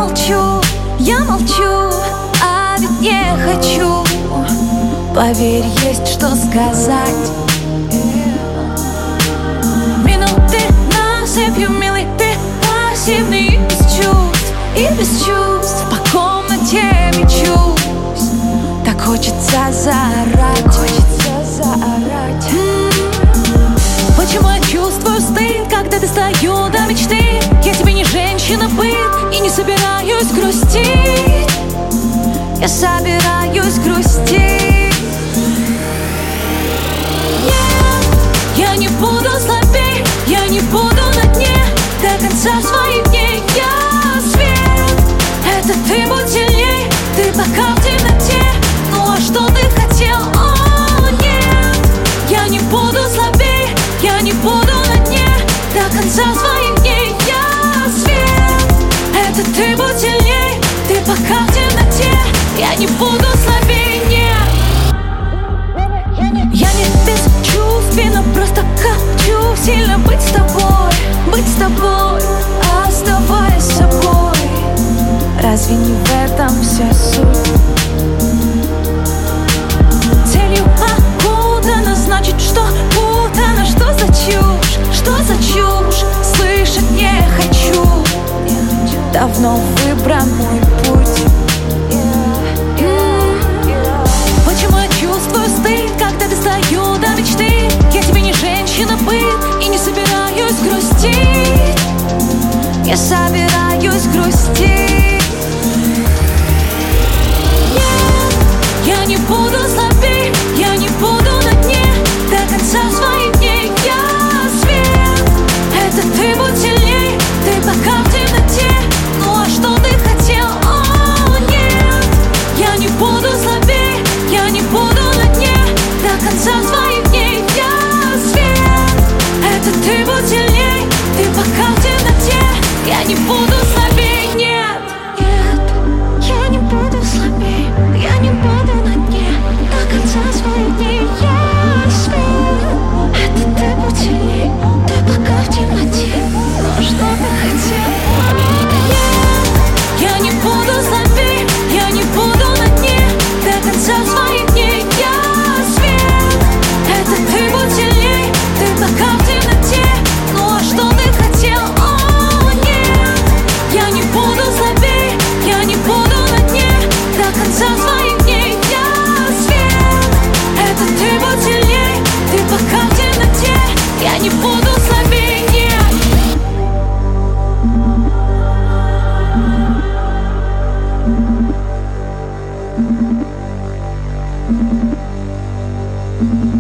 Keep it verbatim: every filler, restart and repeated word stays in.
молчу, я молчу, а ведь не хочу. Поверь, есть что сказать. Минуты насыпью, милый, ты пассивный и без чувств, и без чувств. По комнате мечусь, так хочется заорать, хочется заорать. М-м-м. Почему я чувствую стыд, когда достаю до мечты? Я тебе не женщина, быт, и не собираюсь грустить. Я собираюсь грустить. Нет, я не буду слабей, я не буду на дне до конца своих дней. Я свет, это ты будь сильней, ты пока в темноте. Ну а что ты хотел? О, нет, я не буду слабей, я не буду на дне до конца своих дней. Я свет, это ты будь сильней, ты пока в темноте. Я не буду слабей, нет. Я не бесчувственна, просто хочу сильно быть с тобой, быть с тобой, оставаясь собой. Разве не в этом вся суть? Целью окутана, значит, что путано. Что за чушь, что за чушь? Слышать не хочу. Давно выбран мой путь. Почему я чувствую стыд, когда достаю до мечты? Я тебе не женщина, быт, и не собираюсь грустить. Я собираюсь грустить. Нет, я не буду слабей, я не буду на дне до конца своих дней. Я свет, это ты будь сильней, ты пока в темноте. Ну а что ты хотел? О, нет, я не буду слабей, я не буду на дне до конца своих дней. Я свет, это ты будь сильней, ты пока в темноте. Я не буду слабей, нет. Нет, я не буду слабей, я не буду на дне до конца своих дней. Я свет, это ты будь сильней, ты пока в темноте. Ну что ты хотел? Нет, я не буду слабей, я не буду на дне до конца своих дней. Я свет, это ты будь сильней, ты пока в темноте. Ну а что ты хотел? О, нет, я не буду слабей, я не буду на дне до конца своих дней. Я свет, это ты будь сильней, ты пока в темноте. Я не буду слабей, нет. Thank you.